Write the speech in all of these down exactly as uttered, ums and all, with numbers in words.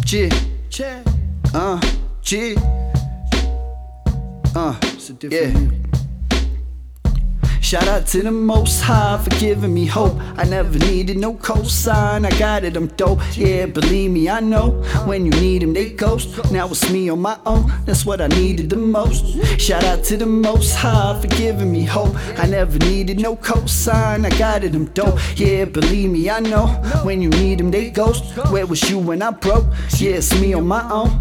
G, uh, G, uh, it's a different yeah. Mood. Shout out to the Most High for giving me hope. I never needed no cosign, I got it, I'm dope. Yeah, believe me, I know when you need them, they ghost. Now it's me on my own, that's what I needed the most. Shout out to the Most High for giving me hope. I never needed no cosign, I got it, I'm dope. Yeah, believe me, I know when you need them, they ghost. Where was you when I broke? Yeah, it's me on my own.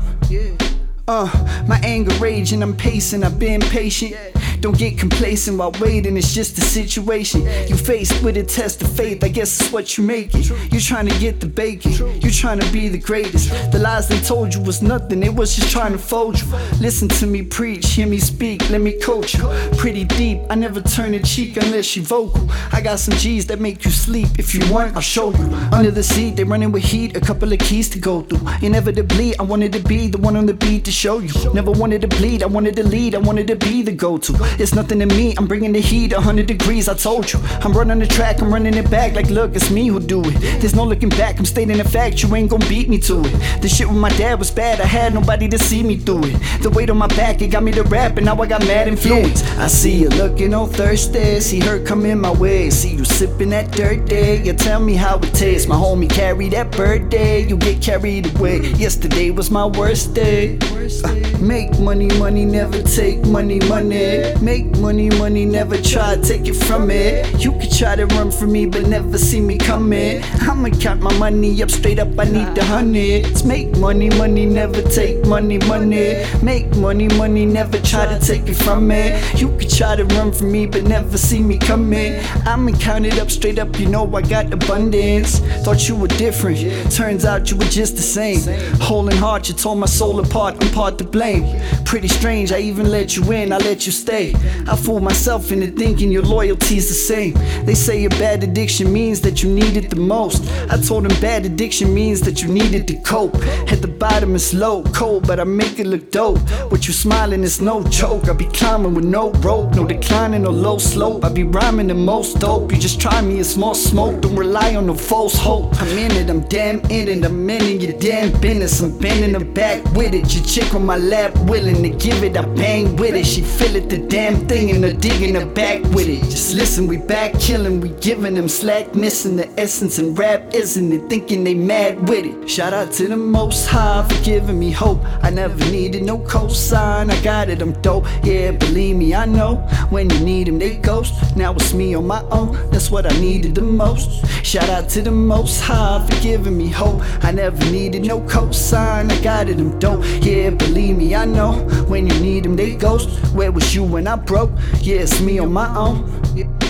Uh, my anger raging, I'm pacing, I've been patient. Don't get complacent while waiting, it's just a situation. You faced with a test of faith, I guess it's what you make it. You trying to get the bacon, you trying to be the greatest. The lies they told you was nothing, it was just trying to fold you. Listen to me preach, hear me speak, let me coach you. Pretty deep, I never turn a cheek unless you vocal. I got some G's that make you sleep, if you want, I'll show you. Under the seat, they running with heat, a couple of keys to go through. Inevitably, I wanted to be the one on the beat to show you. Never wanted to bleed, I wanted to lead, I wanted to be the go-to. It's nothing to me, I'm bringing the heat, a hundred degrees, I told you. I'm running the track, I'm running it back, like look, it's me who do it. There's no looking back, I'm stating the fact, you ain't gon' beat me to it. The shit with my dad was bad, I had nobody to see me through it. The weight on my back, it got me to rap, and now I got mad influence. I see you looking all thirsty, see her coming my way. See you sipping that dirt day, you tell me how it tastes. My homie carry that birthday, you get carried away. Yesterday was my worst day. uh, Make money, money, never take money, money. Make money, money, never try to take it from me. You could try to run from me, but never see me coming. I'ma count my money up straight up, I need the hundreds. Make money, money, never take money, money. Make money, money, never try to take it from me. You could try to run from me, but never see me coming. I'ma count it up straight up, you know I got abundance. Thought you were different, turns out you were just the same. Whole and heart, you tore my soul apart, I'm part to blame. Pretty strange, I even let you in, I let you stay. I fooled myself into thinking your loyalty's the same. They say a bad addiction means that you need it the most. I told them bad addiction means that you needed to cope. At the bottom it's low, cold, but I make it look dope. What you smiling is no joke, I be climbing with no rope. No declining or low slope, I be rhyming the most dope. You just try me, it's more smoke, don't rely on no false hope. I'm in it, I'm damn in it, I'm in your damn business. I'm bending her back with it, your chick on my lap willing to give it, I bang with it. She feel it, the damn thing, and her digging her back with it. Just listen, we back killing, we giving them slack, missing the essence and rap isn't it, thinking they mad with it. Shout out to the Most High for giving me hope. I never needed no cosign, I got it, I'm dope. Yeah, believe me, I know when you need them, they ghost. Now it's me on my own, that's what I needed the most. Shout out to the Most High for giving me hope. I never needed no cosign, I got it, I'm dope. Yeah, believe me, I know when you need them, they ghost. Where was you when I broke? Yeah, it's me on my own. Yeah.